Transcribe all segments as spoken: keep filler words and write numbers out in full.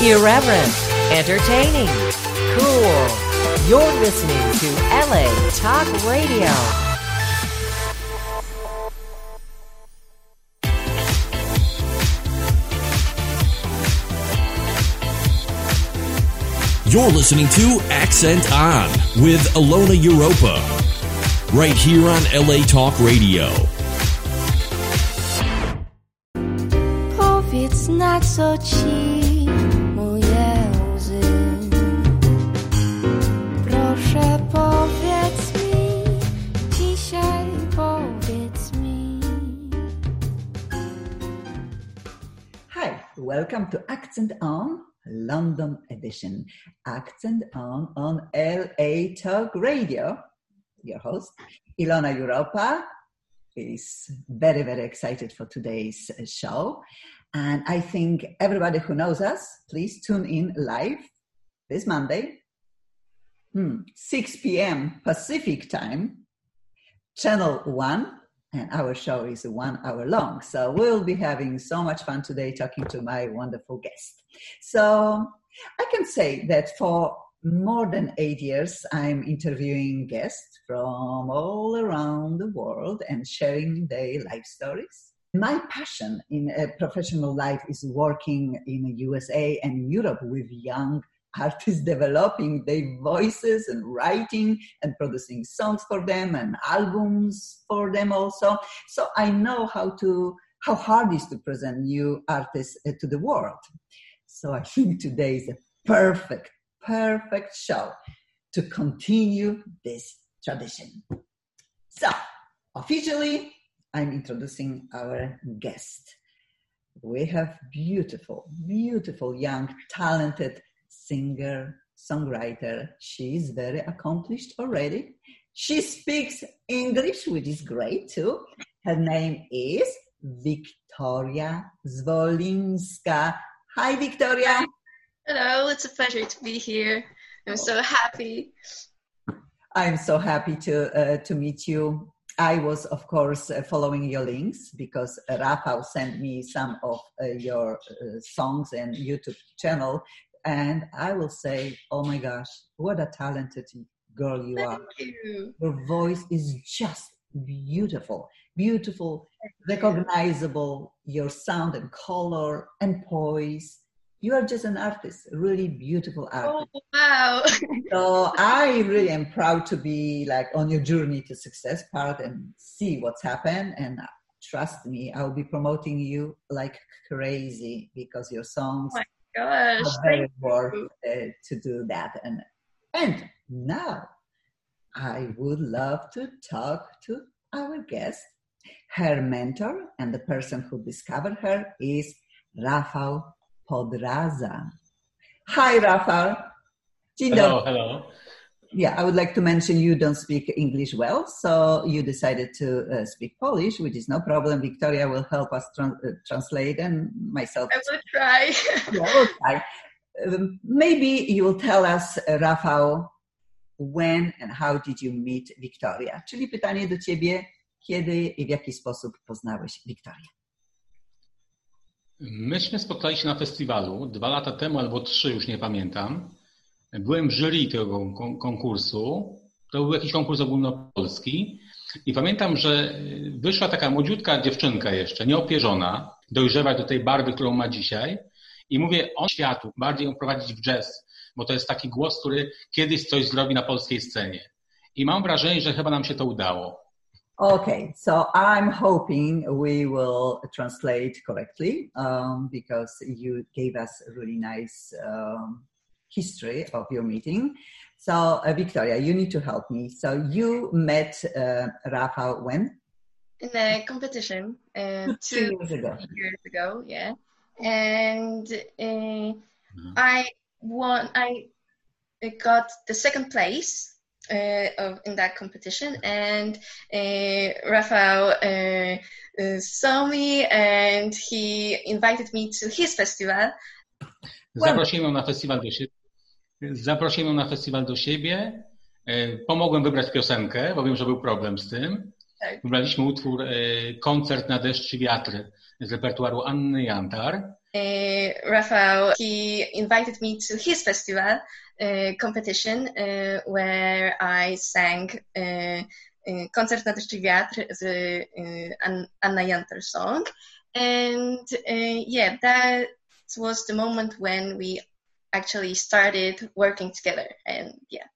Irreverent, entertaining, cool. You're listening to L A Talk Radio. You're listening to Accent On with Ilona Europa, right here on L A Talk Radio. Powiedz, na co ci moje łzy. Proszę, powiedz mi, dzisiaj powiedz mi. Hi, welcome to Accent On, London edition. Accent On on L A Talk Radio. Your host, Ilona Europa, is very, very excited for today's show. And I think everybody who knows us, please tune in live this Monday, hmm, six p.m. Pacific time, Channel one, and our show is one hour long. So we'll be having so much fun today talking to my wonderful guest. So I can say that for more than eight years, I'm interviewing guests from all around the world and sharing their life stories. My passion in a professional life is working in the U S A and Europe with young artists, developing their voices and writing and producing songs for them and albums for them also. So I know how to how hard it is to present new artists to the world. So I think today is a perfect, perfect show to continue this tradition. So officially, I'm introducing our guest. We have beautiful, beautiful, young, talented singer, songwriter. She is very accomplished already. She speaks English, which is great too. Her name is Wiktoria Zwolinska. Hi, Victoria. Hello, it's a pleasure to be here. I'm so happy. I'm so happy to uh, to meet you. I was, of course, uh, following your links because uh, Rafał sent me some of uh, your uh, songs and YouTube channel. And I will say, oh my gosh, what a talented girl you Thank are. you. Your voice is just beautiful, beautiful, recognizable, your sound and color and poise. You are just an artist, really beautiful artist. Oh, wow. So I really am proud to be like on your journey to success part and see what's happened. And trust me, I'll be promoting you like crazy because your songs Oh my gosh. are very Thank worth you. uh, to do that. And and now I would love to talk to our guest. Her mentor and the person who discovered her is Rafał Podraza. Hi, Rafał. Dzień Hello, dobry. hello. Yeah, I would like to mention you don't speak English well, so you decided to uh, speak Polish, which is no problem. Victoria will help us tran- uh, translate and myself. I will try. Yeah, we'll try. Um, maybe you will tell us, uh, Rafał, when and how did you meet Victoria? Czyli pytanie do ciebie, kiedy i w jaki sposób poznałeś Wiktorię? Myśmy spotkali się na festiwalu dwa lata temu albo trzy, już nie pamiętam. Byłem w jury tego kon- konkursu. To był jakiś konkurs ogólnopolski. I pamiętam, że wyszła taka młodziutka dziewczynka jeszcze, nieopierzona, dojrzewać do tej barwy, którą ma dzisiaj. I mówię, on światu, bardziej ją prowadzić w jazz, bo to jest taki głos, który kiedyś coś zrobi na polskiej scenie. I mam wrażenie, że chyba nam się to udało. Okay, so I'm hoping we will translate correctly um, because you gave us a really nice um, history of your meeting. So, uh, Victoria, you need to help me. So you met uh, Rafał when? In a competition uh, Two two years ago. years ago, yeah. And uh, I won, I got the second place uh, of, in that competition. And uh, Rafał uh, uh, saw me and he invited me to his festival. Zaprosiłem ją na festiwal do siebie. Zaprosiłem ją na festiwal do siebie. Pomogłem wybrać piosenkę, bo wiem, że był problem z tym. Wybraliśmy utwór Koncert na deszcz i wiatr z repertuaru Anny Jantar. uh, Rafał, he invited me to his festival uh, competition uh, where I sang uh, uh, Koncert na deszcz i wiatr, the uh, Anna Jantar song. And uh, yeah, that was the moment when we actually started working together. And yeah.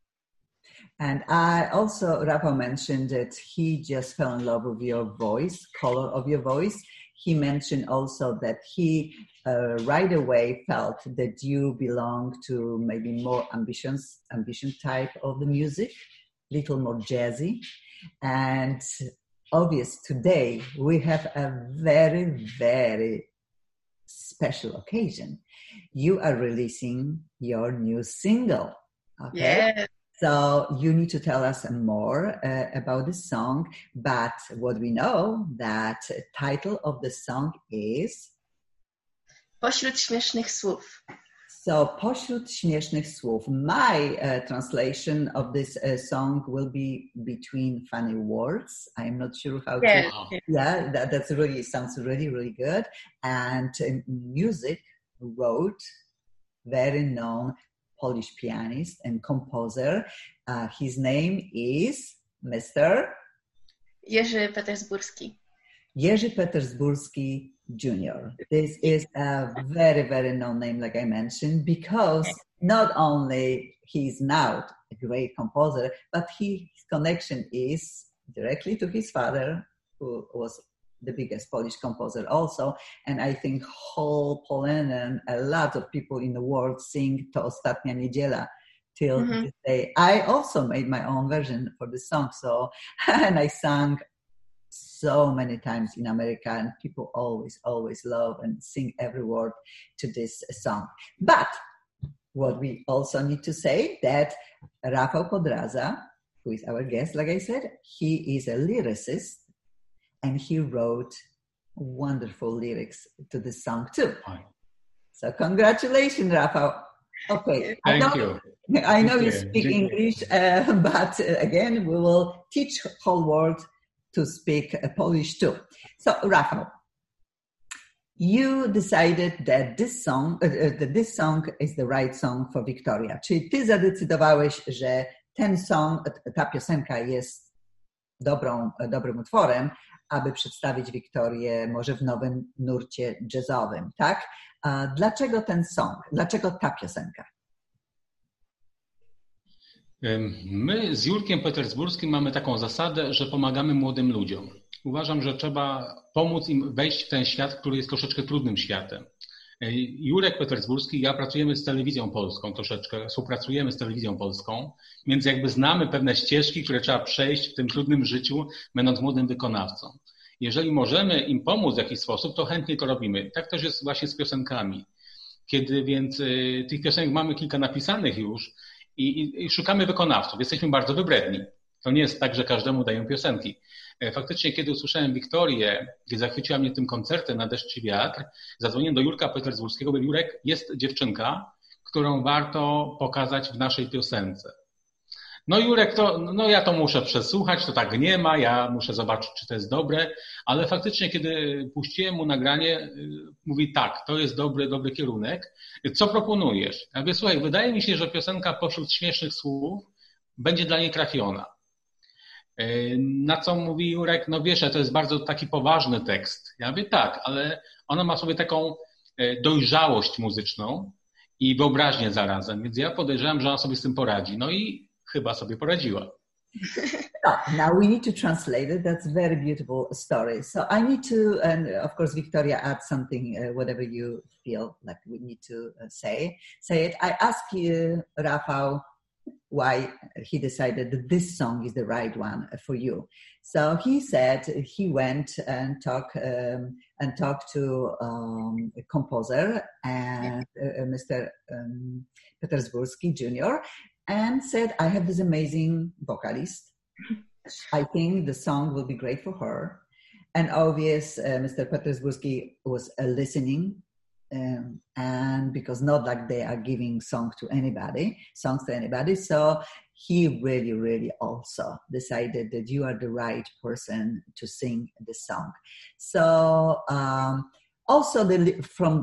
And I also, Rafał mentioned that he just fell in love with your voice, color of your voice. He mentioned also that he uh, right away felt that you belong to maybe more ambitious, ambition type of the music, little more jazzy. And obvious today we have a very, very special occasion. You are releasing your new single. Okay. Yeah. So you need to tell us more uh, about the song, but what we know, that title of the song is Pośród śmiesznych słów. So Pośród śmiesznych słów. My uh, translation of this uh, song will be between funny words. I'm not sure how yeah. to. Yeah, that that's really sounds really really good. And uh, music wrote very known Polish pianist and composer. Uh, his name is Mister Jerzy Petersburski. Jerzy Petersburski Junior This is a very, very known name, like I mentioned, because not only he's now a great composer, but he, his connection is directly to his father, who was the biggest Polish composer also. And I think whole Poland and a lot of people in the world sing To Ostatnia Niedziela till mm-hmm. this day. I also made my own version for the song. So, and I sang so many times in America, and people always, always love and sing every word to this song. But what we also need to say that Rafał Podraza, who is our guest, like I said, he is a lyricist, and he wrote wonderful lyrics to this song too. So congratulations, Rafał. Okay, Thank I know, you. I know Thank you you. speak Thank English, uh, but uh, again, we will teach whole world to speak uh, Polish too. So, Rafał, you decided that this song, uh, uh, that this song is the right song for Victoria. Czyli ty zadecydowałeś, że ten song, ta piosenka jest dobrą, dobrym utworem, aby przedstawić Wiktorię może w nowym nurcie jazzowym, tak? A dlaczego ten song? Dlaczego ta piosenka? My z Jurkiem Petersburskim mamy taką zasadę, że pomagamy młodym ludziom. Uważam, że trzeba pomóc im wejść w ten świat, który jest troszeczkę trudnym światem. Jurek Petersburski i ja pracujemy z telewizją polską troszeczkę, współpracujemy z telewizją polską, więc jakby znamy pewne ścieżki, które trzeba przejść w tym trudnym życiu, będąc młodym wykonawcą. Jeżeli możemy im pomóc w jakiś sposób, to chętnie to robimy. Tak też jest właśnie z piosenkami. Kiedy więc y, tych piosenek mamy kilka napisanych już i, i, i szukamy wykonawców, jesteśmy bardzo wybredni. To nie jest tak, że każdemu dają piosenki. Faktycznie, kiedy usłyszałem Wiktorię, kiedy zachwyciła mnie tym koncertem na deszcz i wiatr, zadzwoniłem do Jurka Petersburskiego, bo Jurek, jest dziewczynka, którą warto pokazać w naszej piosence. No Jurek, to, no ja to muszę przesłuchać, to tak nie ma, ja muszę zobaczyć, czy to jest dobre, ale faktycznie, kiedy puściłem mu nagranie, mówi tak, to jest dobry, dobry kierunek. Co proponujesz? Ja mówię, słuchaj, wydaje mi się, że piosenka Pośród śmiesznych słów będzie dla niej trafiona. Na co mówi Jurek, no wiesz, to jest bardzo taki poważny tekst. Ja mówię, tak, ale ona ma sobie taką dojrzałość muzyczną i wyobraźnię zarazem, więc ja podejrzewam, że ona sobie z tym poradzi. No i chyba sobie poradziła. So now we need to translate it. That's a very beautiful story. So I need to, and of course, Victoria, add something, uh, whatever you feel like we need to uh, say. Say it. I ask you, Rafał, why he decided that this song is the right one for you. So he said he went and talked um, and talked to um, a composer and uh, Mister Um, Petersburski Junior and said, I have this amazing vocalist. I think the song will be great for her. And obvious, uh, Mister Petersburski was uh, listening. Um, and because not like they are giving song to anybody, songs to anybody. So he really, really also decided that you are the right person to sing the song. So um, also the, from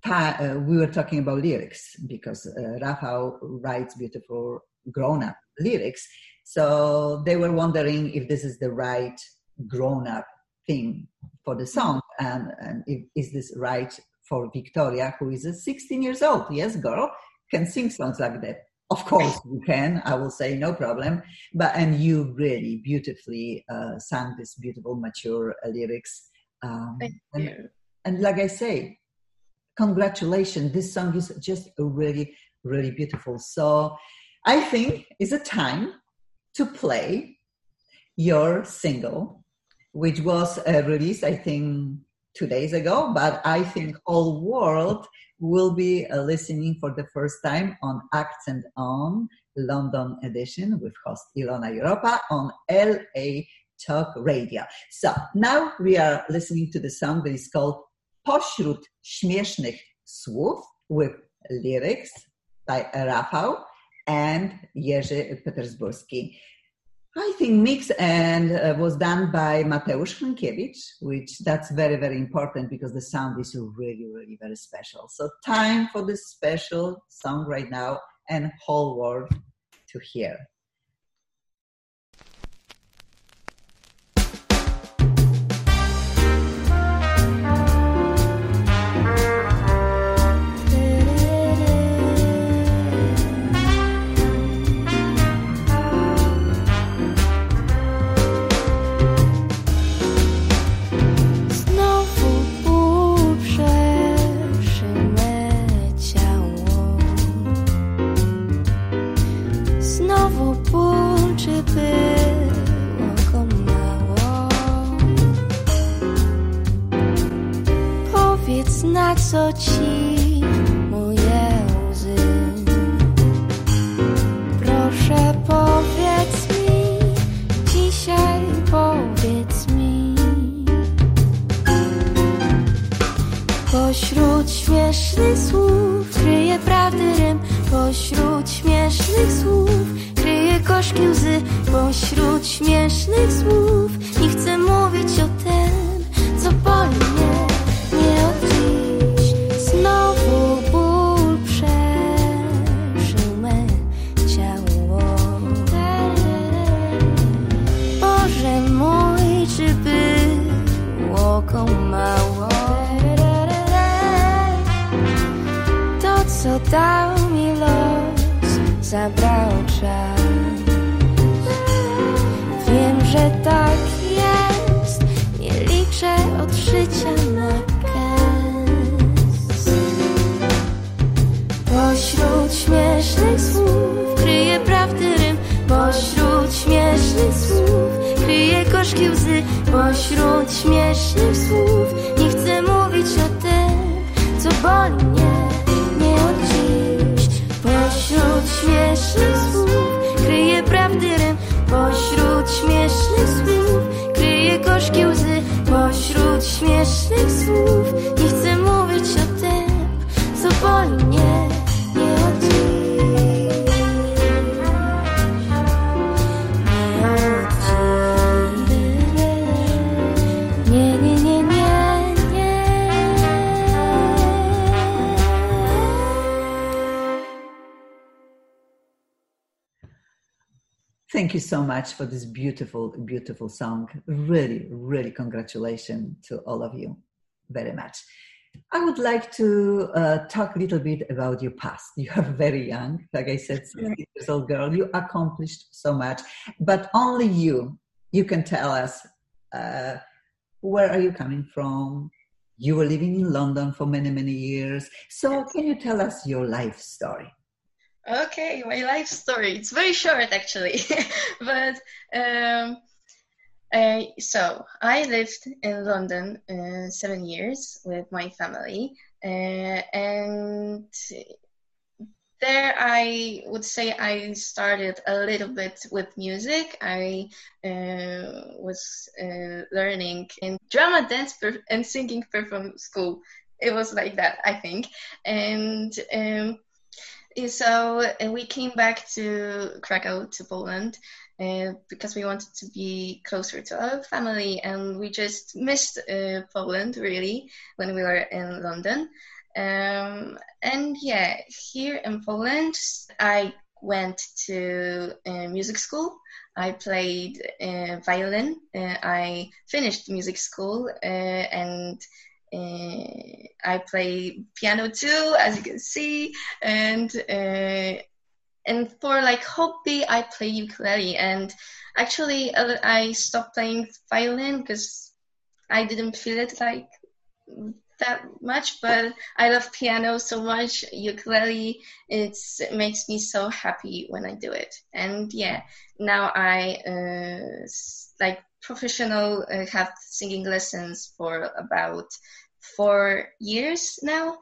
ta- uh, we were talking about lyrics because uh, Rafał writes beautiful grown-up lyrics. So they were wondering if this is the right grown-up theme for the song, and, and if, is this right for Victoria, who is sixteen years old? Yes, girl, can sing songs like that. Of course you can, I will say, no problem. But and you really beautifully uh, sang this beautiful, mature uh, lyrics. Um, Thank and, you. and like I say, congratulations. This song is just really, really beautiful. So I think it's a time to play your single, which was uh, released, I think, two days ago, but I think whole world will be uh, listening for the first time on Accent On London edition with host Ilona Europa on L A Talk Radio. So now we are listening to the song that is called Pośród śmiesznych słów with lyrics by Rafał and Jerzy Petersburski. I think mixed and uh, was done by Mateusz Hrynkiewicz, which that's very, very important because the sound is really, really very special. So time for this special song right now and whole world to hear. Na co ci moje łzy? Proszę powiedz mi, dzisiaj powiedz mi. Pośród śmiesznych słów kryje prawdy rym. Pośród śmiesznych słów kryje gorzkie łzy. Pośród śmiesznych słów nie chcę mówić o tym, co boli mnie. Nie od dziś znowu ból przeszył me ciało. Boże mój, czy było go mało? To, co dał mi los, zabrał czas. Wiem, że tak jest, nie liczę od życia na pośród śmiesznych słów kryje prawdy rym. Pośród śmiesznych słów kryje gorzkie łzy. Pośród śmiesznych słów nie chcę mówić o tym, co boli mnie, nie od dziś. Pośród śmiesznych słów kryje prawdy rym. Pośród śmiesznych słów kryje gorzkie łzy. Pośród śmiesznych słów nie chcę mówić o tym, co boli mnie. Thank you so much for this beautiful, beautiful song. Really, really congratulations to all of you very much. I would like to uh, talk a little bit about your past. You are very young, like I said, sixteen years old girl. You accomplished so much, but only you, you can tell us uh, where are you coming from? You were living in London for many, many years. So can you tell us your life story? Okay, my life story. It's very short, actually. but um, uh, so I lived in London uh, seven years with my family, uh, and there I would say I started a little bit with music. I uh, was uh, learning in drama, dance, per- and singing performance school. It was like that, I think, and. Um, So uh, we came back to Krakow, to Poland, uh, because we wanted to be closer to our family, and we just missed uh, Poland, really, when we were in London. Um, and yeah, here in Poland, I went to uh, music school. I played uh, violin. Uh, I finished music school uh, and uh, I play piano too, as you can see. And uh, and for like hobby, I play ukulele. And actually, uh, I stopped playing violin because I didn't feel it like that much, but I love piano so much. Ukulele, it's, it makes me so happy when I do it. And yeah, now I uh, like professional uh, have singing lessons for about four years now.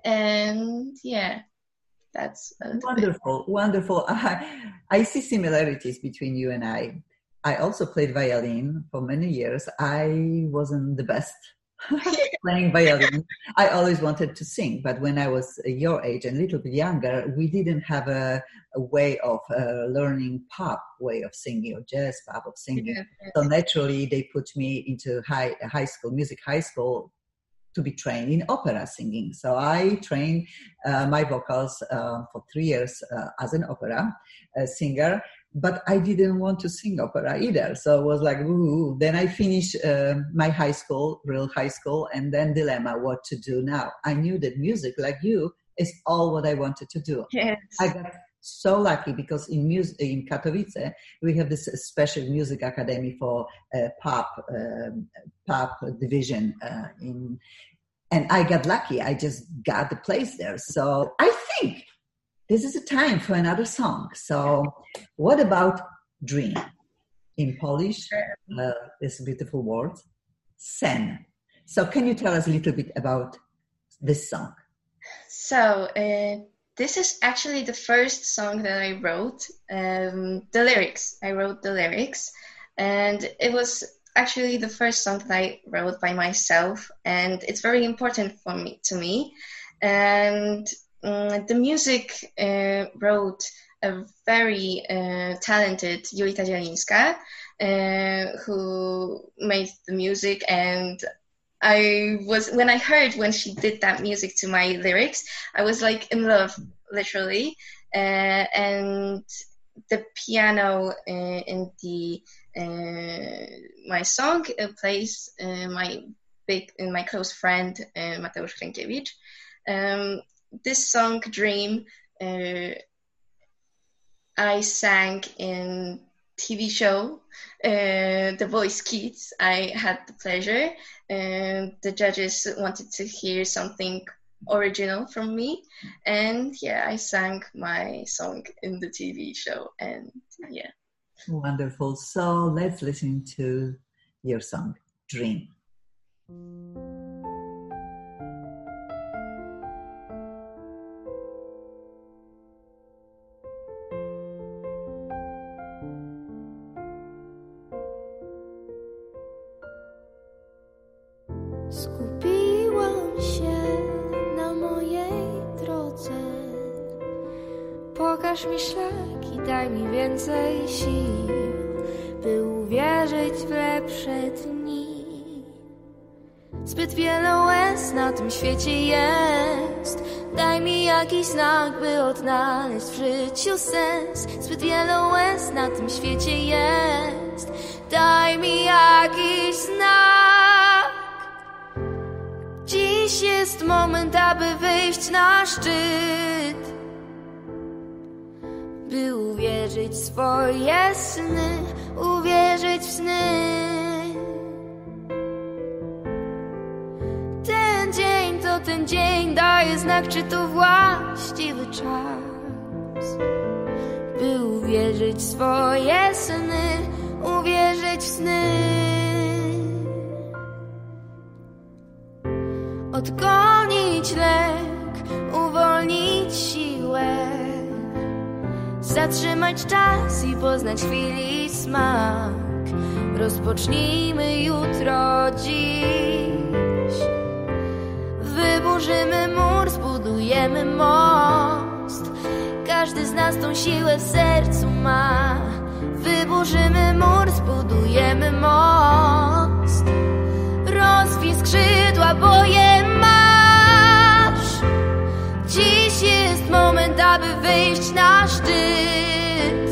And yeah, that's wonderful, wonderful. I, I see similarities between you and I. I also played violin for many years. I wasn't the best playing violin. I always wanted to sing, but when I was your age and a little bit younger, we didn't have a, a way of uh, learning pop way of singing or jazz pop of singing. Yeah. So naturally, they put me into high high school, music high school, to be trained in opera singing. So I trained uh, my vocals uh, for three years uh, as an opera uh, singer. But I didn't want to sing opera either. So it was like, ooh. Then I finished uh, my high school, real high school, and then dilemma, what to do now. I knew that music, like you, is all what I wanted to do. Yes. I got so lucky because in music, in Katowice, we have this special music academy for uh, pop, um, pop division. Uh, in, and I got lucky. I just got the place there. So I think this is a time for another song. So what about dream? In Polish, uh, this beautiful word, sen. So can you tell us a little bit about this song? So uh, this is actually the first song that I wrote. Um, the lyrics, I wrote the lyrics. And it was actually the first song that I wrote by myself. And it's very important for me, to me. And Um, the music uh, wrote a very uh, talented Julita Zielińska, uh, who made the music, and I was when I heard when she did that music to my lyrics, I was like in love, literally, uh, and the piano uh, in the uh, my song uh, plays uh, my big uh, my close friend uh, Mateusz Krękiewicz. Um, This song, Dream, uh, I sang in T V show, uh, The Voice Kids. I had the pleasure. Uh, the judges wanted to hear something original from me. And yeah, I sang my song in the T V show. And yeah. Wonderful. So let's listen to your song, Dream. Skupiłam się na mojej drodze. Pokaż mi szlak i daj mi więcej sił, by uwierzyć w lepsze dni. Zbyt wiele łez na tym świecie jest. Daj mi jakiś znak, by odnaleźć w życiu sens. Zbyt wiele łez na tym świecie jest. Daj mi jakiś znak. Dziś jest moment, aby wyjść na szczyt, by uwierzyć w swoje sny, uwierzyć w sny. Ten dzień to ten dzień, daje znak, czy to właściwy czas, by uwierzyć w swoje sny, uwierzyć w sny. Odgonić lęk, uwolnić siłę, zatrzymać czas i poznać chwili smak. Rozpocznijmy jutro, dziś. Wyburzymy mur, zbudujemy most. Każdy z nas tą siłę w sercu ma. Wyburzymy mur, zbudujemy most. Rozwij skrzydła, bo je masz. na szczyt,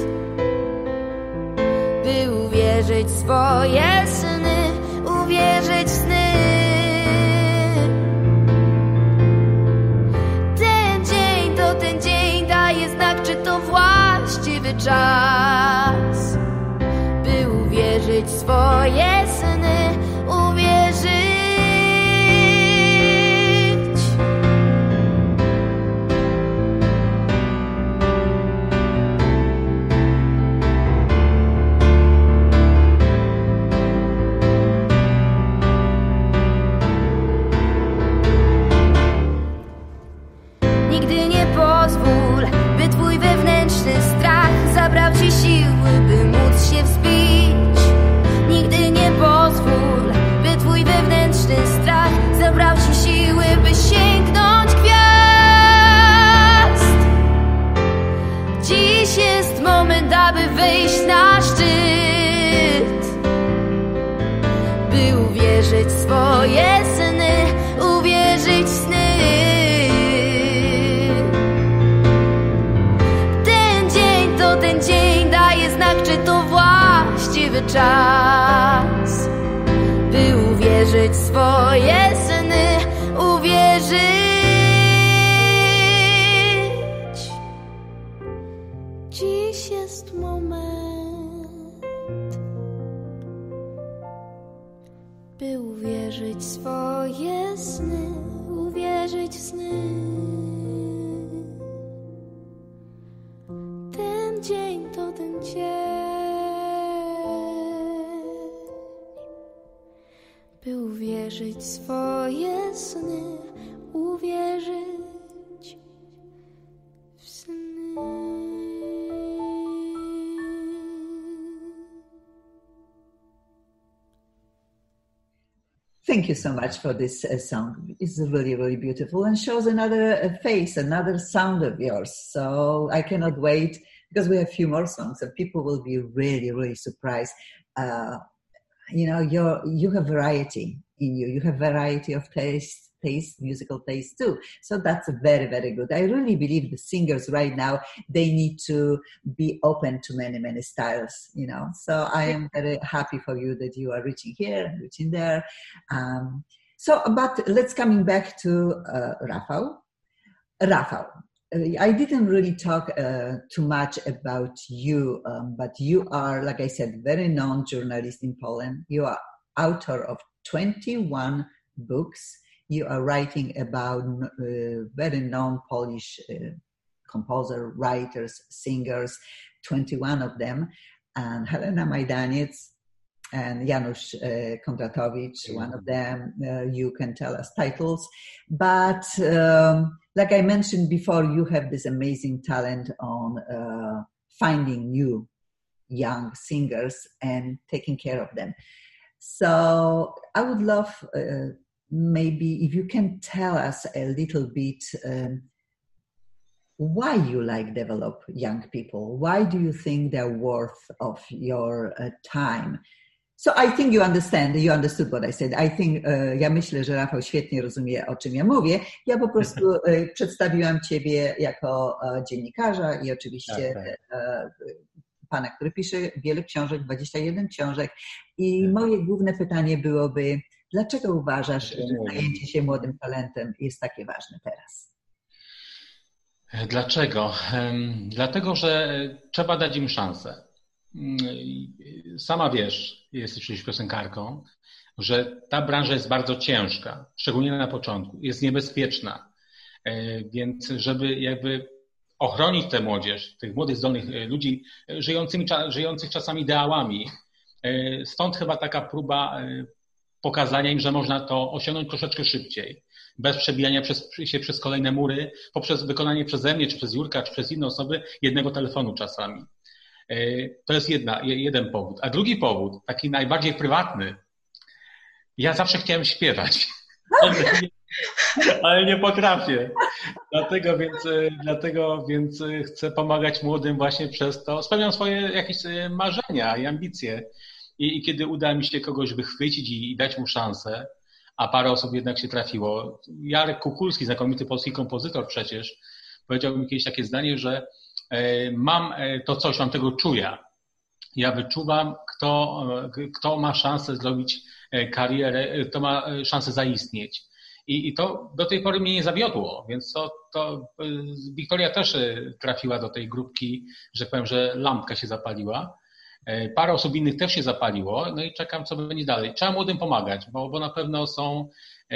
by uwierzyć w swoje sny, uwierzyć w sny. Ten dzień to ten dzień daje znak, czy to właściwy czas, by uwierzyć w swoje sny, uwierzyć. Nigdy nie pozwól, by twój wewnętrzny strach zabrał ci siły, by móc się wzbić. Nigdy nie pozwól, by twój wewnętrzny strach zabrał ci siły, by sięgnąć gwiazd. Dziś jest moment, aby wejść na szczyt, by uwierzyć w swoje sny, uwierzyć w sny. Ten dzień daje znak, czy to właściwy czas, by uwierzyć w swoje sny, uwierzyć. Dziś jest moment, by uwierzyć w swoje sny, uwierzyć w sny. Ten dzień to ten dzień, by uwierzyć w swoje sny, uwierzyć w sny. Thank you so much for this uh, song. It's really, really beautiful and shows another uh, face, another sound of yours. So I cannot wait, because we have a few more songs and people will be really, really surprised. Uh, you know, you're, you have variety in you. You have variety of taste, taste, musical taste too. So that's very, very good. I really believe the singers right now, they need to be open to many, many styles, you know. So I am very happy for you that you are reaching here and reaching there. Um, so, but let's coming back to uh, Rafał. Rafał, I didn't really talk uh, too much about you, um, but you are, like I said, very known journalist in Poland. You are author of twenty-one books. You are writing about uh, very known Polish uh, composer, writers, singers, twenty-one of them, and Helena Majdaniec and Janusz uh, Kondratowicz, mm-hmm. one of them. Uh, you can tell us titles. But um, like I mentioned before, you have this amazing talent on uh, finding new young singers and taking care of them. So I would love uh, maybe if you can tell us a little bit um, why you like develop young people. Why do you think they're worth of your uh, time? So I think you understand, you understood what I said. I think, uh, ja myślę, że Rafał świetnie rozumie, o czym ja mówię. Ja po prostu uh, przedstawiłam ciebie jako uh, dziennikarza i oczywiście tak, tak. Uh, pana, który pisze wiele książek, dwadzieścia jeden książek. I moje główne pytanie byłoby, dlaczego uważasz, że zajęcie się młodym talentem jest takie ważne teraz? Dlaczego? Dlatego, że trzeba dać im szansę. Sama wiesz, jesteś przecież piosenkarką, że ta branża jest bardzo ciężka, szczególnie na początku, jest niebezpieczna, więc żeby jakby ochronić tę młodzież, tych młodych, zdolnych ludzi żyjącymi, żyjących czasami ideałami, stąd chyba taka próba pokazania im, że można to osiągnąć troszeczkę szybciej, bez przebijania przez, się przez kolejne mury, poprzez wykonanie przeze mnie, czy przez Jurka, czy przez inne osoby jednego telefonu czasami. To jest jedna, jeden powód. A drugi powód, taki najbardziej prywatny, ja zawsze chciałem śpiewać, ale nie, ale nie potrafię. Dlatego więc, dlatego więc chcę pomagać młodym właśnie przez to. Spełniam swoje jakieś marzenia i ambicje. I, i kiedy uda mi się kogoś wychwycić i, i dać mu szansę, a parę osób jednak się trafiło. Jarek Kukulski, znakomity polski kompozytor przecież, powiedział mi kiedyś takie zdanie, że mam to coś, mam tego czuja. Ja wyczuwam, kto, kto ma szansę zrobić karierę, kto ma szansę zaistnieć. I, i to do tej pory mnie nie zawiodło, więc to, to Wiktoria też trafiła do tej grupki, że powiem, że lampka się zapaliła. Parę osób innych też się zapaliło, no i czekam, co będzie dalej. Trzeba młodym pomagać, bo, bo na pewno są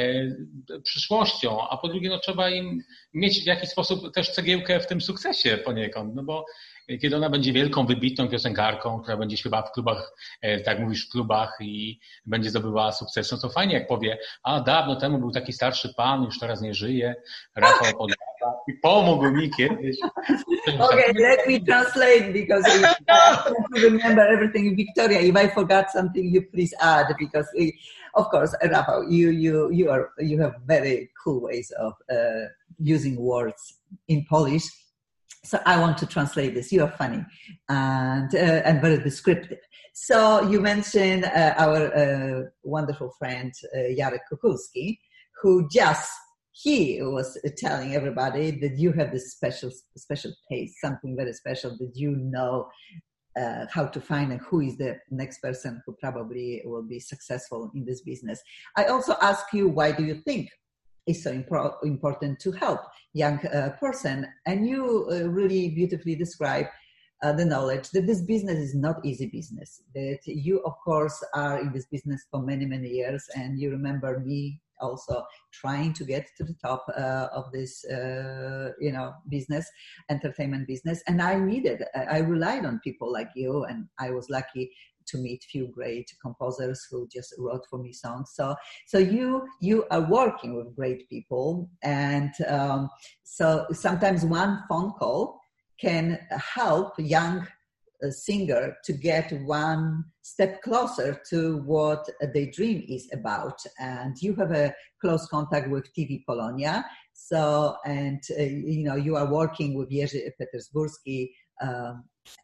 przyszłością, a po drugie no, trzeba im mieć w jakiś sposób też cegiełkę w tym sukcesie poniekąd, no bo kiedy ona będzie wielką, wybitną piosenkarką, która będzie śpiewała w klubach, tak mówisz, w klubach i będzie zdobywała sukces, no to fajnie jak powie, a dawno temu był taki starszy pan, już teraz nie żyje, Rafał Podraza i pomógł mi kiedyś. Okay, let me translate because I don't remember everything. Victoria, if I forgot something, you please add because, we, of course, Rafał, you you you are you have very cool ways of uh, using words in Polish. So I want to translate this. You are funny and uh, and very descriptive. So you mentioned uh, our uh, wonderful friend uh, Jarek Kukulski, who just he was telling everybody that you have this special special taste, something very special that you know uh, how to find and who is the next person who probably will be successful in this business. I also ask you, why do you think it's so impro- important to help young uh, person? And you uh, really beautifully describe uh, the knowledge that this business is not easy business, that you, of course, are in this business for many, many years. And you remember me also trying to get to the top uh, of this, uh, you know, business, entertainment business. And I needed, I relied on people like you, and I was lucky to meet few great composers who just wrote for me songs. So, so you you are working with great people, and um, so sometimes one phone call can help young uh, singer to get one step closer to what their dream is about. And you have a close contact with T V Polonia. So, and uh, you know, you are working with Jerzy Petersburski. Um,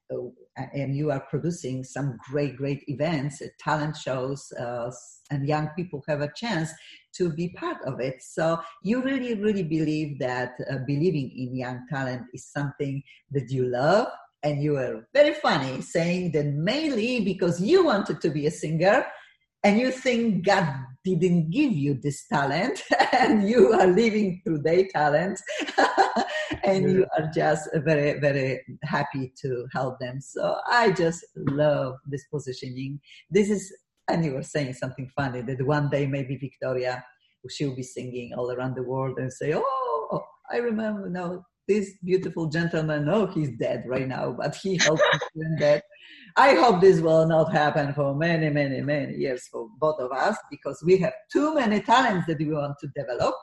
and you are producing some great, great events, talent shows, uh, and young people have a chance to be part of it. So you really, really believe that uh, believing in young talent is something that you love. And you are very funny saying that mainly because you wanted to be a singer and you think God didn't give you this talent and you are living through their talent and you are just very, very happy to help them. So I just love this positioning. This is, and you were saying something funny that one day maybe Victoria, she'll be singing all around the world and say, oh, I remember now this beautiful gentleman, oh, he's dead right now, but he helped me in that. I hope this will not happen for many, many, many years for both of us, because we have too many talents that we want to develop.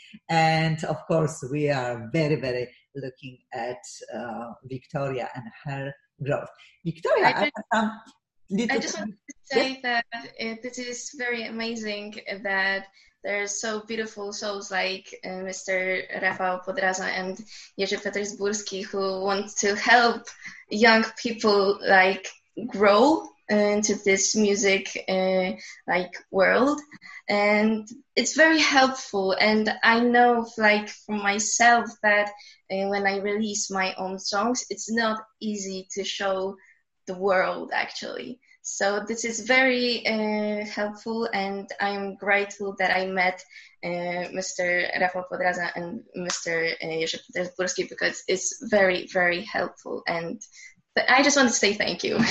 And of course, we are very, very looking at uh, Victoria and her growth. Victoria, I just, I, um, I just want to say yes? that it, it is very amazing that there's so beautiful souls like uh, Mister Rafał Podraza and Jerzy Petersburski who want to help young people like grow into this music uh, like world, and it's very helpful. And I know like for myself that uh, when I release my own songs, it's not easy to show the world actually. So this is very uh, helpful, and I'm grateful that I met uh, Mister Rafał Podraza and Mister Uh, Jerzy Petersburski, because it's very, very helpful. And I just want to say thank you.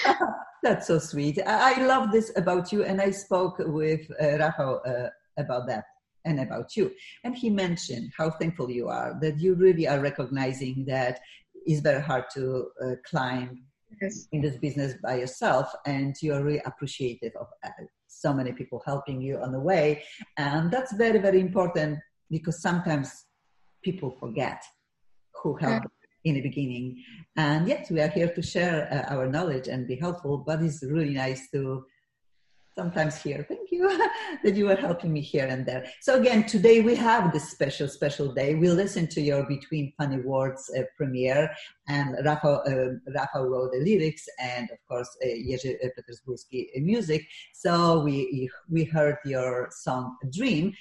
That's so sweet. I love this about you, and I spoke with uh, Rafał uh, about that and about you. And he mentioned how thankful you are, that you really are recognizing that it's very hard to uh, climb Yes. in this business by yourself, and you're really appreciative of uh, so many people helping you on the way. And that's very, very important, because sometimes people forget who helped yeah. in the beginning. And yes, we are here to share uh, our knowledge and be helpful, but it's really nice to sometimes hear, thank you, that you are helping me here and there. So again, today we have this special, special day. We'll listen to your Between Funny Words uh, premiere, and Rafał, uh, Rafał wrote the lyrics, and of course, uh, Jerzy Petersburski music. So we we heard your song Dream.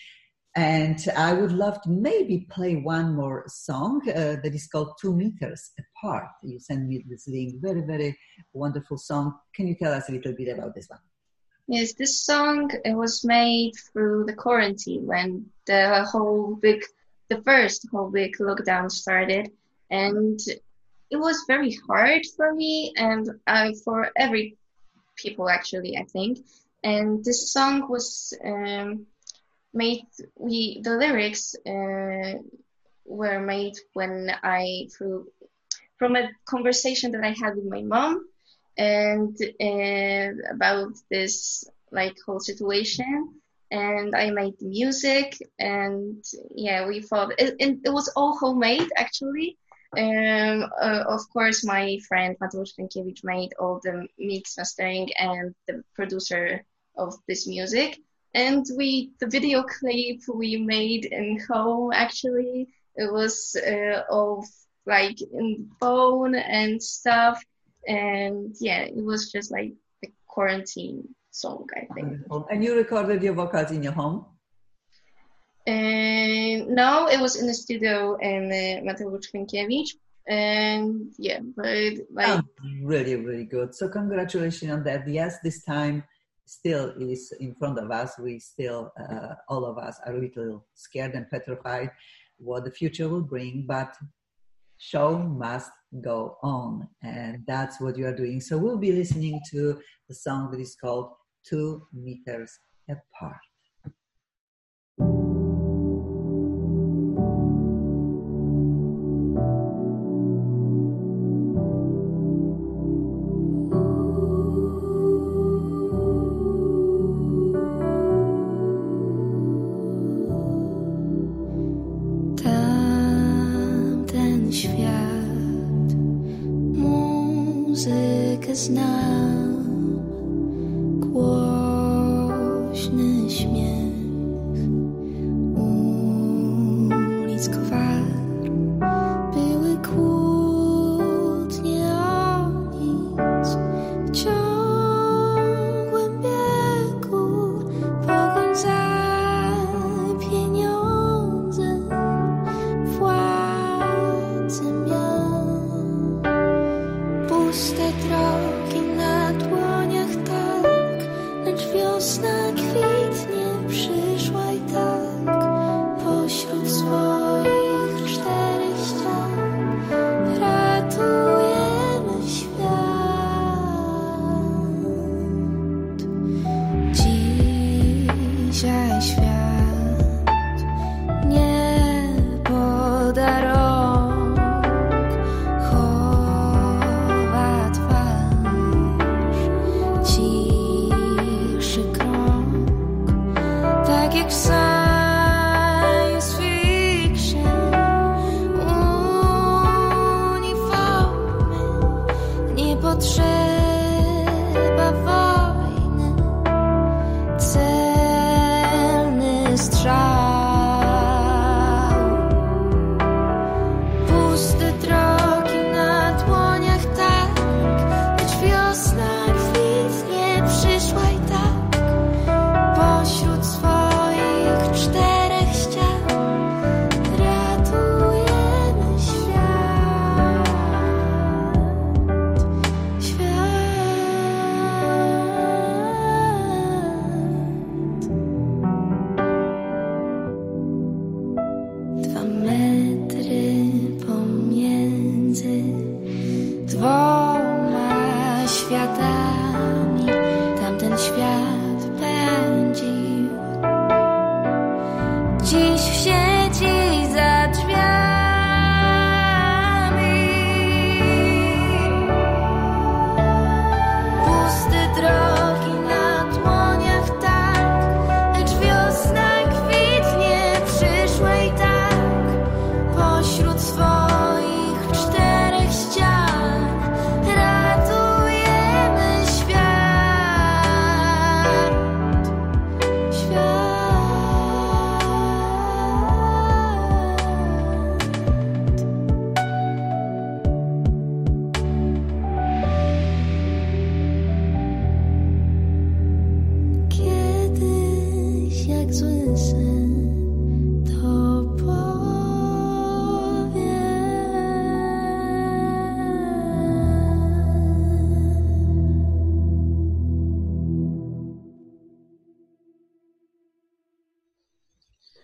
And I would love to maybe play one more song uh, that is called Two Meters Apart. You sent me this link, very, very wonderful song. Can you tell us a little bit about this one? Yes, this song it was made through the quarantine when the whole big, the first whole big lockdown started. And it was very hard for me and uh, for every people actually, I think. And this song was um, made, we the lyrics uh, were made when I, through from a conversation that I had with my mom and uh, about this like whole situation. And I made the music and yeah, we thought, it, it, it was all homemade actually. Um, uh, of course, my friend Mateusz Rękiewicz made all the mix mastering and the producer of this music. And we, the video clip we made in home, actually, it was uh, all like in phone and stuff. And yeah, it was just like a quarantine song, I think. And you recorded your vocals in your home? And no, it was in the studio in uh, Mateusz Rękiewicz. And yeah, but like oh, really, really good. So congratulations on that. Yes, this time still is in front of us. We still, uh, all of us are a little scared and petrified what the future will bring, but show must go on. And that's what you are doing. So we'll be listening to the song that is called Two Meters Apart. Znam głośny śmiech ulic gwar, były kłótnie o nic w ciągłym biegu, pogoń za pieniądzem, władzy miast, puste drogi na dłoniach, tak, lecz wiosna kwitnie, przyszła i tak, pośród swoich czterech ścian ratujemy świat. Dzisiaj świat nie poda rąk, chowa twarz, ciszy krąg, tak jak w science fiction. Uniformy, nie potrzeba wojny, celny strzał. Puste drogi na dłoniach, tak, lecz wiosna kwitnie, przyszła i tak, pośród swoich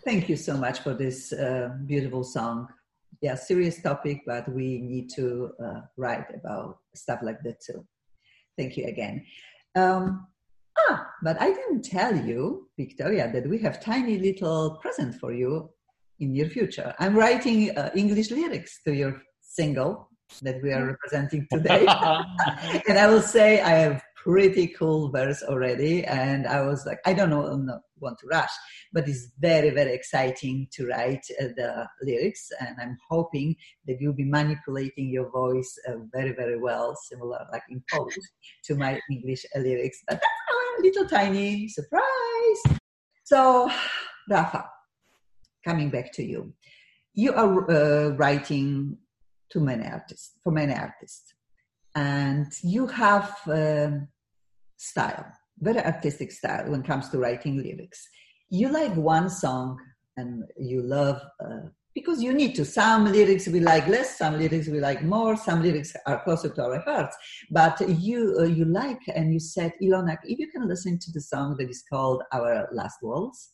Thank you so much for this uh, beautiful song. Yeah, serious topic, but we need to uh, write about stuff like that too. Thank you again. Um, ah, but I didn't tell you, Victoria, that we have tiny little present for you in your future. I'm writing uh, English lyrics to your single that we are representing today. And I will say I have pretty cool verse already. And I was like, I don't know, I don't want to rush, but it's very, very exciting to write uh, the lyrics. And I'm hoping that you'll be manipulating your voice uh, very, very well, similar like in Polish to my English uh, lyrics. But that's a little tiny surprise. So, Rafa, coming back to you. You are uh, writing to many artists, for many artists. And you have um, style, very artistic style when it comes to writing lyrics. You like one song and you love, uh, because you need to. Some lyrics we like less, some lyrics we like more, some lyrics are closer to our hearts. But you uh, you like, and you said, Ilona, if you can listen to the song that is called Our Last Waltz,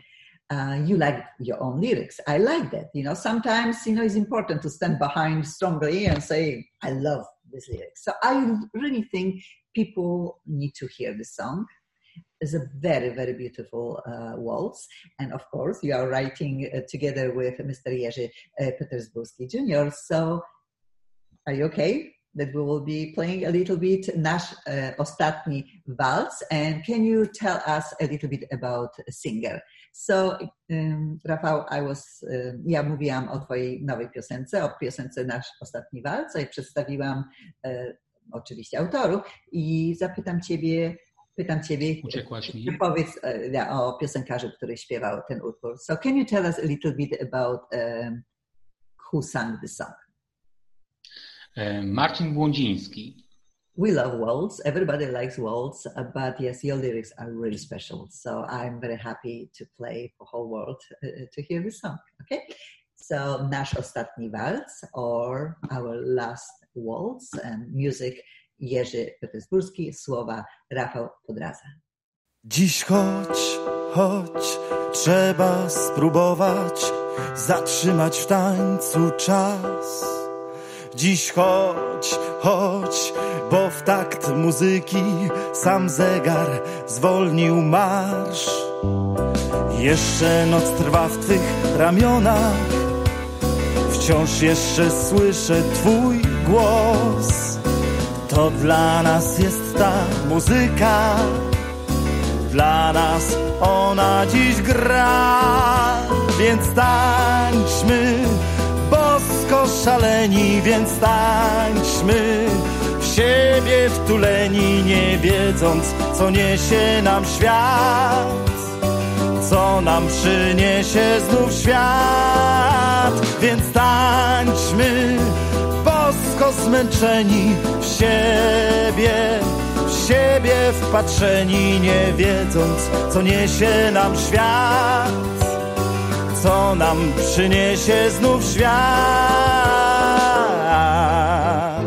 Uh, you like your own lyrics. I like that. You know, sometimes, you know, it's important to stand behind strongly and say, I love this lyric. So I really think people need to hear this song. It's a very, very beautiful uh, waltz. And of course, you are writing uh, together with Mister Jerzy uh, Petersburski Junior So are you okay that we will be playing a little bit Nasz uh, Ostatni Waltz? And can you tell us a little bit about a singer? So, um, Rafał, I was, um, ja mówiłam o twojej nowej piosence, o piosence Nasz Ostatni Waltz, i przedstawiłam e, oczywiście autorów i zapytam ciebie, pytam ciebie, Uciekłaś mi. powiedz e, o piosenkarzu, który śpiewał ten utwór. So, can you tell us a little bit about um, who sang the song? Marcin Błądziński. We love waltz. Everybody likes waltz, uh, but yes, your lyrics are really special. So I'm very happy to play for whole world uh, to hear this song. Okay, so Nasz Ostatni Waltz, or Our Last Waltz, and music Jerzy Petersburski, słowa Rafał Podraza. Dziś chodź, chodź, trzeba spróbować zatrzymać w tańcu czas. Dziś chodź, chodź, bo w takt muzyki sam zegar zwolnił marsz. Jeszcze noc trwa w twych ramionach, wciąż jeszcze słyszę twój głos. To dla nas jest ta muzyka, dla nas ona dziś gra. Więc tańczmy, bosko szaleni, więc tańczmy, w siebie wtuleni, nie wiedząc, co niesie nam świat, co nam przyniesie znów świat. Więc tańczmy, bosko zmęczeni, w siebie, w siebie wpatrzeni, nie wiedząc, co niesie nam świat, co nam przyniesie znów świat.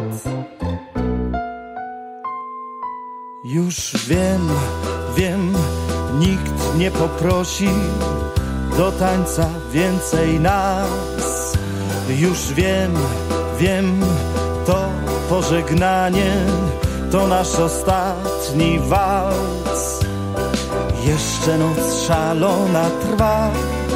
Już wiem, wiem, nikt nie poprosi do tańca więcej nas. Już wiem, wiem, to pożegnanie, to nasz ostatni walc. Jeszcze noc szalona trwa,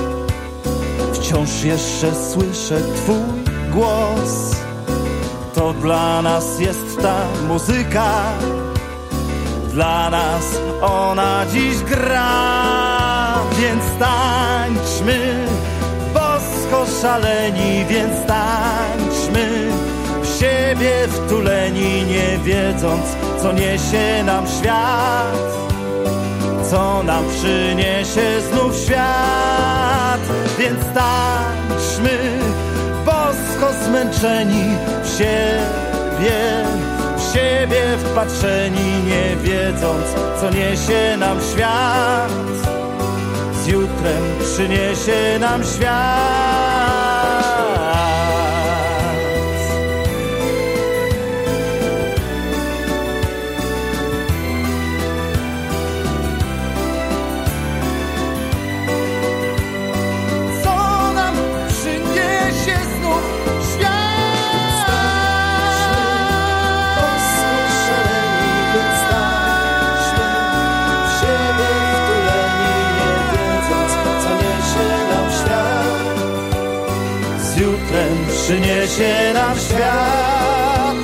wciąż jeszcze słyszę twój głos. To dla nas jest ta muzyka, dla nas ona dziś gra. Więc tańczmy, bosko szaleni, więc tańczmy, w siebie wtuleni, nie wiedząc, co niesie nam świat, co nam przyniesie znów świat. Więc tańczmy, bosko zmęczeni, w siebie, w siebie wpatrzeni, nie wiedząc, co niesie nam świat, z jutrem przyniesie nam świat. przyniesie nam świat.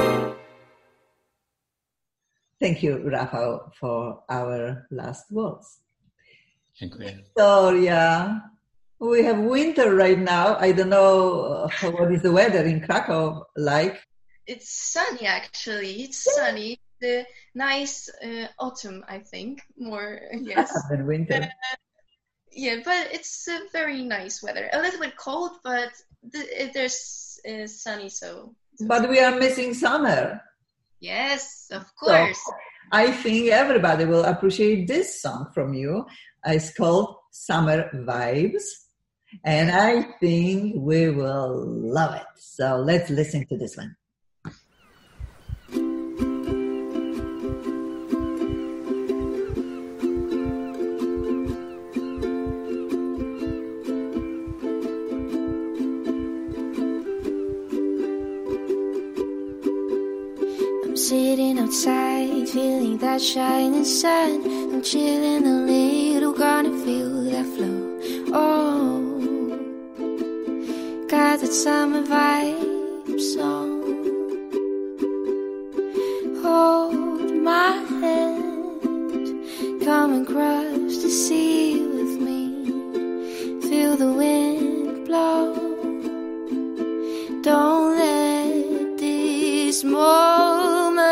Thank you, Rafał, for our last words. Dziękuję. Victoria, we have winter right now. I don't know what is the weather in Krakow like. It's sunny, actually. It's sunny. The nice uh, autumn, I think, more, yes. Than winter. Uh, yeah, but it's uh, very nice weather. A little bit cold, but th- there's uh, sunny, so... But we are missing summer. Yes, of course. So I think everybody will appreciate this song from you. It's called Summer Vibes. And I think we will love it. So let's listen to this one. Sitting outside, feeling that shining sun. I'm chilling a little, gonna feel that flow. Oh, got that summer vibe song. Hold my hand, come and cross the sea with me. Feel the wind blow. Don't let this moment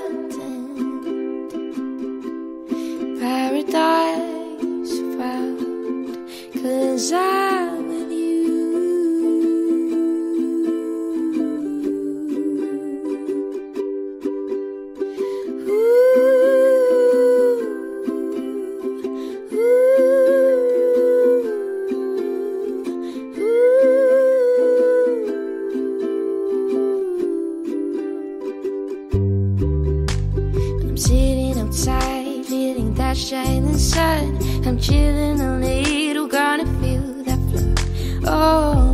paradise found, 'cause I'm with you. Ooh, ooh, ooh. I'm sitting outside, feeling that shining sun. I'm chilling a little, gonna feel that flow. Oh,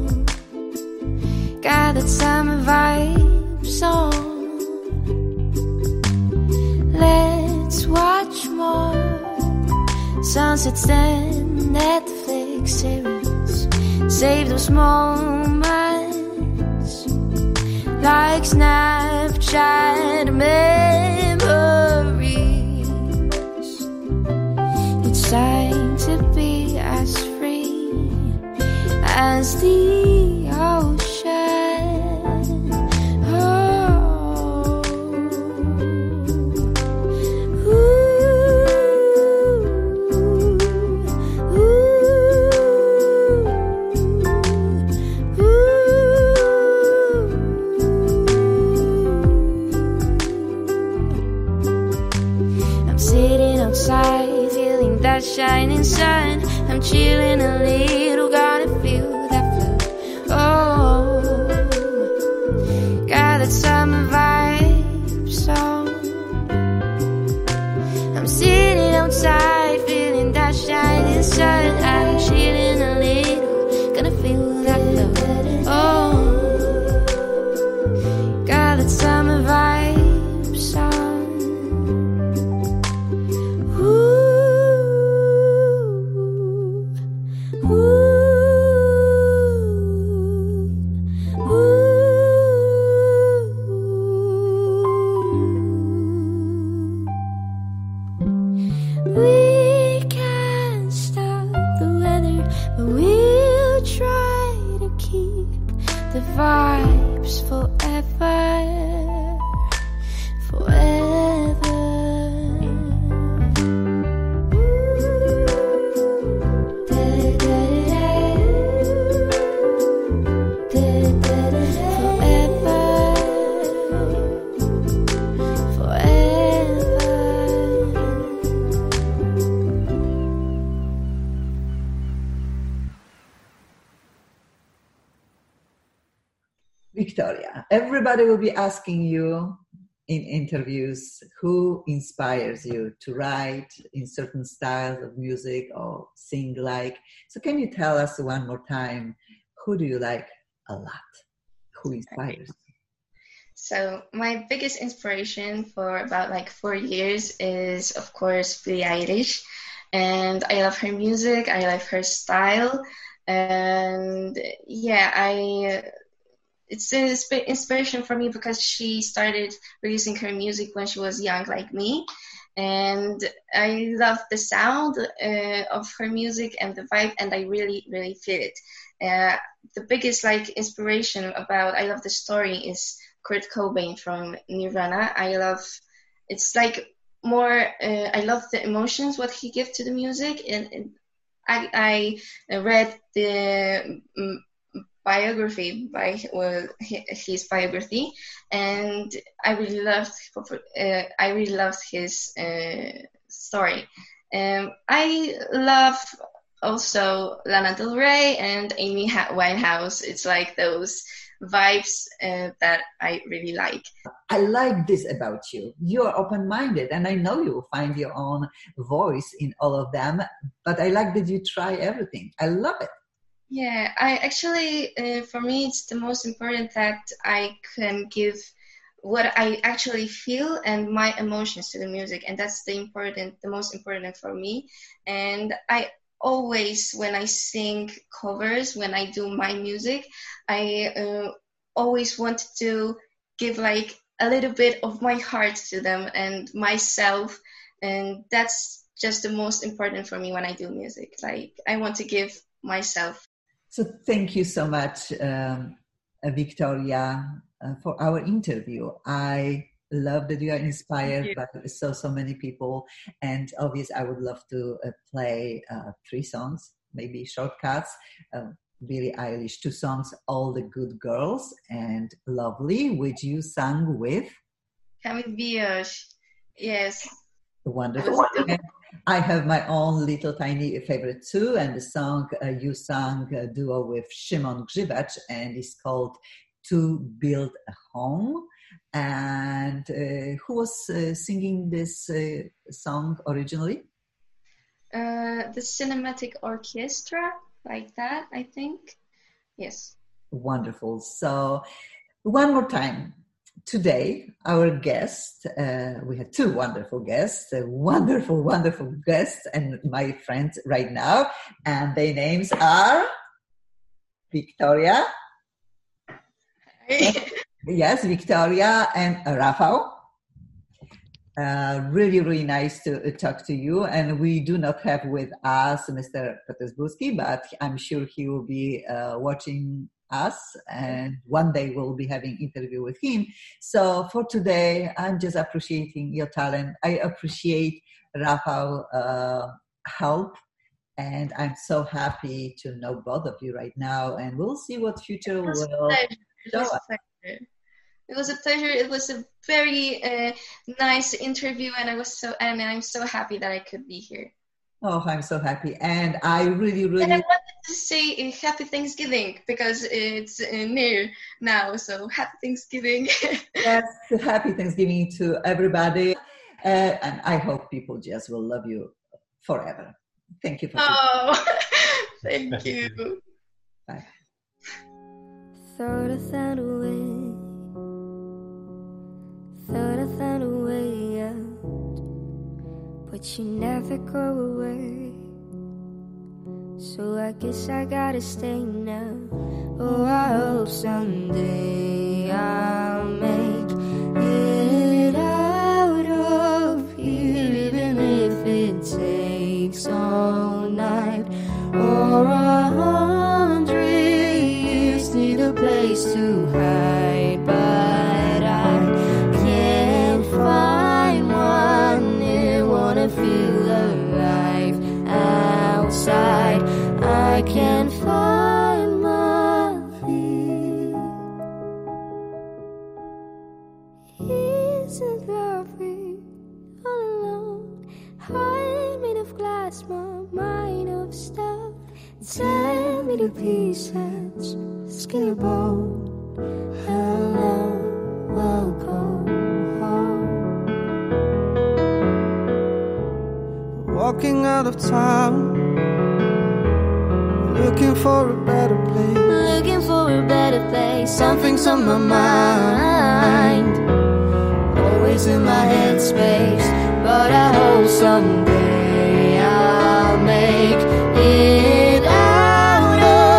got that summer vibe song. Let's watch more sunsets and Netflix series. Save those moments like Snapchat memories. It's time to be as free as the ocean. Oh, ooh, ooh, ooh. I'm sitting outside, feeling that shining sun. I'm chilling a little, gonna feel that flow. Oh, got that summer vibe song. I'm sitting outside, feeling that shining sun. I'm chilling a little, gonna feel that flow. Oh, got that summer vibe song. We can't stop the weather, but we'll try to keep the vibes forever, forever. Victoria, everybody will be asking you in interviews who inspires you to write in certain styles of music or sing like. So can you tell us one more time, who do you like a lot? Who inspires you? So my biggest inspiration for about like four years is, of course, Billie Eilish. And I love her music. I love her style. And yeah, I uh, it's an insp- inspiration for me because she started releasing her music when she was young, like me. And I love the sound uh, of her music and the vibe, and I really, really feel it. Uh, the biggest like inspiration about I love the story is Kurt Cobain from Nirvana. I love it's like more. Uh, I love the emotions what he gives to the music, and, and I, I read the um, biography by well his biography, and I really loved uh, I really loved his uh, story. Um, I love also Lana Del Rey and Amy Winehouse. It's like those vibes uh, that I really like. I like this about you. You're open-minded, and I know you find your own voice in all of them, but I like that you try everything. I love it. Yeah, I actually, uh, for me, it's the most important that I can give what I actually feel and my emotions to the music. And that's the important, the most important for me. And I always, when I sing covers, when I do my music, I uh, always want to give like a little bit of my heart to them and myself. And that's just the most important for me when I do music. Like I want to give myself. So thank you so much, um, Victoria, uh, for our interview. I love that you are inspired you. by so, so many people. And obviously, I would love to uh, play uh, three songs, maybe shortcuts. Uh, Billie Eilish, two songs, All the Good Girls and Lovely, which you sang with? Camille Bioche, yes. Wonderful. I have my own little tiny favorite too, and the song uh, you sang a duo with Szymon Grzywacz, and it's called To Build a Home. And uh, who was uh, singing this uh, song originally? Uh, the Cinematic Orchestra, like that, I think. Yes. Wonderful. So one more time. Today, our guest, uh, we had two wonderful guests, uh, wonderful, wonderful guests, and my friends right now, and their names are Victoria. Yes, Victoria and Rafał. Uh, really, really nice to uh, talk to you. And we do not have with us Mister Petersburski, but I'm sure he will be uh, watching us, and one day we'll be having interview with him. So for today, I'm just appreciating your talent. I appreciate Rafał's uh, help, and I'm so happy to know both of you right now, and we'll see what future will show us. It was a pleasure. It was a very uh, nice interview, and I was so, I mean, I'm so happy that I could be here. Oh, I'm so happy. And I really, really... And I wanted to say uh, Happy Thanksgiving, because it's uh, near now, so Happy Thanksgiving. Yes, Happy Thanksgiving to everybody. Uh, and I hope people just will love you forever. Thank you for Oh, thank you. Bye. Thought I found a way. Thought I found a way out, but you never go away. So I guess I gotta stay now. Oh, I hope someday I'll make it out of here, even if it takes all night or a hundred years. Need a place to hide, but I can't find one. I wanna feel alive outside. I can't find my feet. Isn't lovely all alone? Heart made of glass, my mind of stuff. Tear me to pieces, skin and bone. Hello, welcome home. Walking out of town, looking for a better place. Looking for a better place. Something's on my mind, always in my headspace. But I hope someday I'll make it out of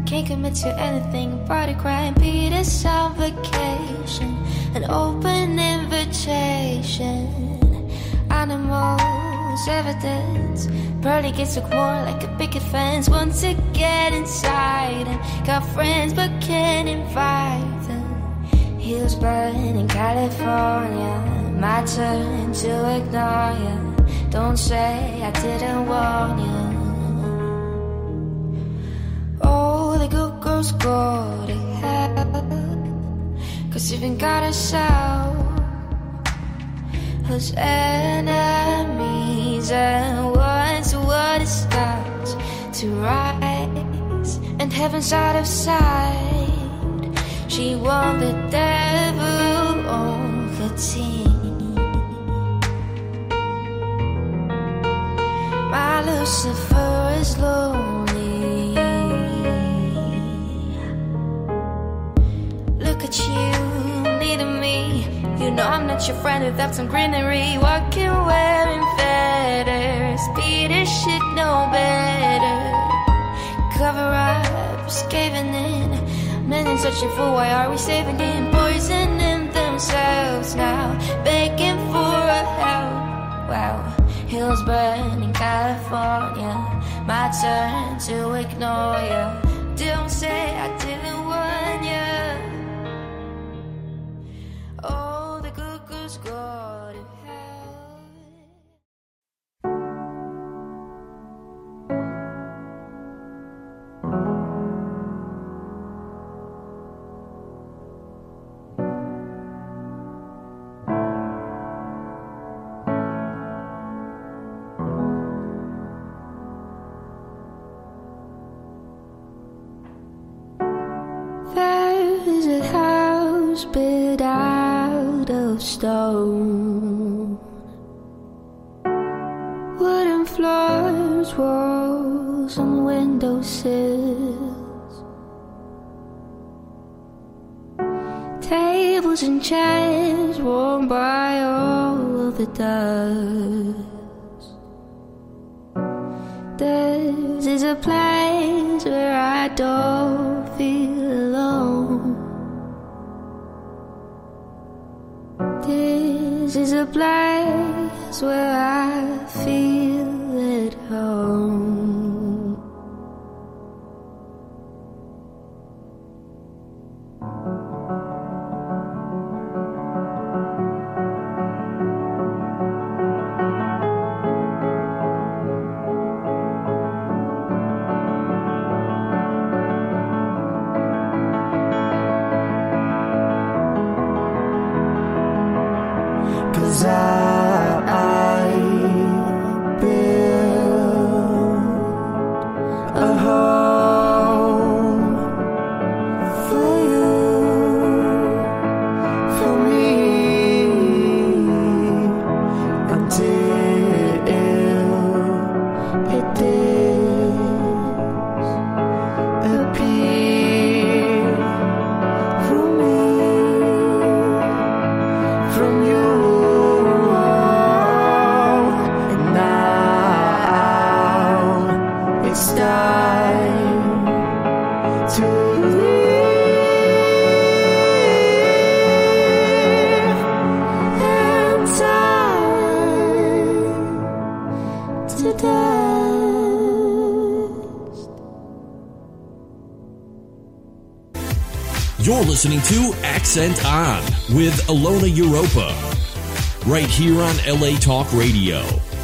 Can't commit to anything but a crime. Beat us on vacation, an open invitation. Animals, evidence. Probably gets look more like a picket fence. Want to get inside and got friends but can't invite them. Heels burn in California. My turn to ignore you. Don't say I didn't warn you. Oh, the good girls go to hell, 'cause even God herself has enemies, and once what it starts to rise and heaven's out of sight, she won the devil on her team. My Lucifer is lonely. Look at you, needing me. You know I'm not your friend without some greenery. Walking wearing feathers, Peter should know better. Cover ups, caving in. Men in searching for why are we saving in? Poisoning themselves now, begging for a help. Wow, hills burn in California. My turn to ignore you. Don't say I didn't warn you. Oh, the good girls go to hell. There's a house built out of stone, wooden floors, walls, and windowsills, tables and chairs worn by all of the dust. This is a place where I don't feel alone. This is a place where I feel at home. Cause I, I built a home for you, for me, until it disappeared from me, from you. It's time to live and time to dust. You're listening to Accent On with Ilona Europa, right here on L A Talk Radio.